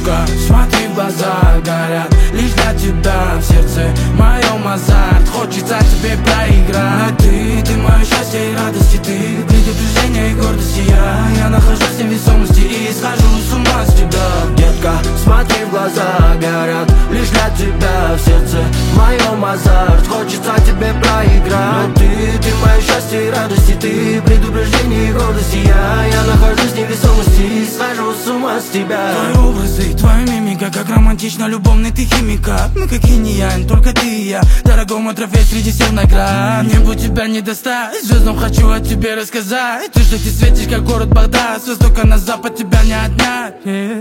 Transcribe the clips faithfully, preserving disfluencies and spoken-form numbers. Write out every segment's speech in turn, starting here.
Детка, смотри, в глаза горят лишь для тебя. В сердце моем азарт, хочется тебе проиграть. Но ты, ты мое счастье и радость, и ты предупреждение и гордость, и я Я нахожусь в невесомости и схожу с ума с тебя. Детка, смотри, в глаза горят лишь для тебя. В сердце моем азарт, хочется тебе проиграть. Но ты, ты мое счастье и радость, и ты предупреждение и гордость, и я Я нахожусь в невесомости и схожу с ума с тебя. Твои образы, твоя мимика, как романтично любовный ты химика. Мы как инь и янь, только ты и я. Дорогой мой трофей среди всех наград. Небу тебя не достать, звездам хочу о тебе рассказать. Ты что, ты светишь, как город Багдад. С востока на запад тебя не отнять.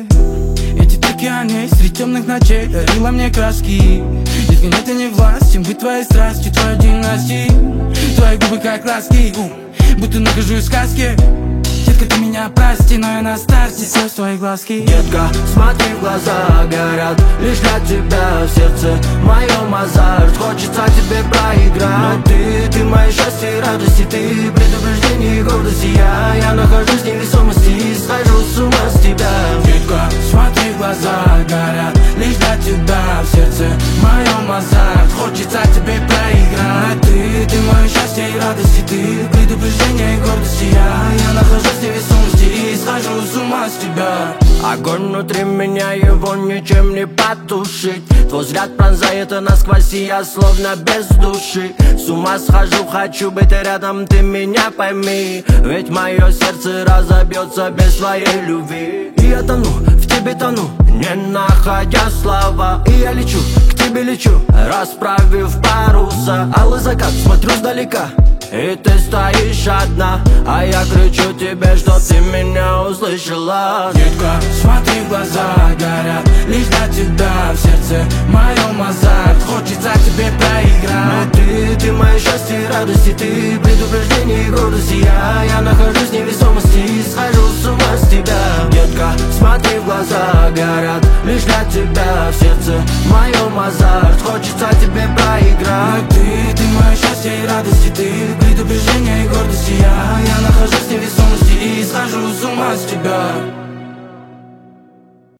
Эти океаны среди темных ночей дарила мне краски. Детка, нет и не власть, чем быть твоей страстью, твоей династией. Твои губы как ласки, будто нахожусь в сказке. Детка, ты меня прости, но я на старте, все в твои глазки. Детка, смотри, в глаза горят лишь для тебя. В сердце моем азарт, хочется тебе проиграть. Но ты, ты мое счастье и радость, и ты предупреждение и гордость, и я Я нахожусь в невесомости и схожу с ума с тебя. Детка, смотри, в глаза горят лишь для тебя. В сердце моем азарт, хочется тебе проиграть. Но ты, ты мое счастье и радость, и ты предупреждение и гордость, и я Я нахожусь в невесомости и схожу с ума с тебя. Огонь внутри меня, его ничем не потушить. Твой взгляд пронзает насквозь, и я словно без души. С ума схожу, хочу быть рядом, ты меня пойми. Ведь мое сердце разобьется без твоей любви. И я тону, в тебе тону, не находя слова. И я лечу, к тебе лечу, расправив паруса. Алый закат, смотрю сдалека, и ты стоишь одна, а я кричу тебе, что ты меня услышала. Детка, смотри, в глаза горят лишь для тебя. В сердце моем азарт, хочется тебе проиграть. Но ты, ты мое счастье и радость, и ты предупреждение и гордость, и я Я нахожусь в невесомости и схожу с ума с тебя. Детка, смотри, в глаза горят лишь для тебя. В сердце моем азарт,